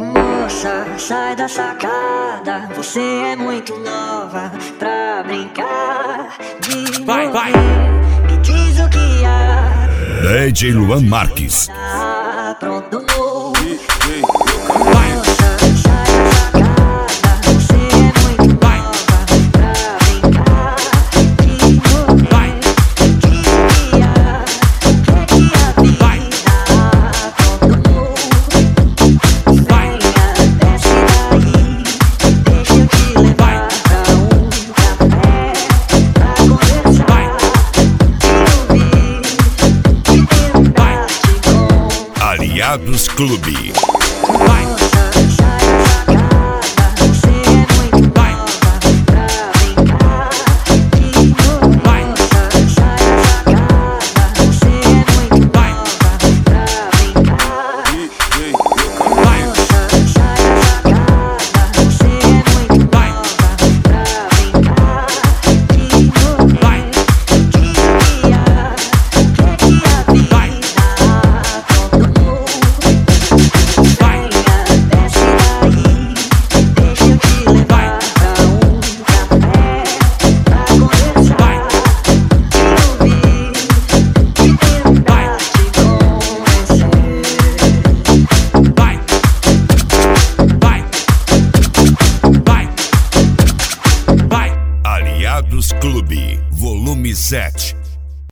Moça, sai da sacada, você é muito nova pra brincar de Vai. Me diz o que há. DJ Luan Marques. Tá pronto. Vai. Moça, sai da sacada, você é muito nova pra brincar de Vai. Me diz o que há, que a vida Vai. aprontou. Vai. Desce daí, deixa eu te levar pra um café pra conversar, Vai. te ouvir, te tentar te convencer. Aliados Clube. Vai. Moça, sai da sacada, você é muito Vai. nova pra brincar de novo. Vai. Moça, sai da sacada, você é muito Vai. nova pra brincar. Vai. Moça, sai da sacada, você é muito Vai. nova pra brincar de novo. Vai. Diz o que há, que a vida Vai. aprontou. Vai. Desce daí, deixa eu te levar pra um café pra conversar, Vai. te ouvir, te tentar te convencer. Vai. Vai. Vai. Aliados Clube, volume 7.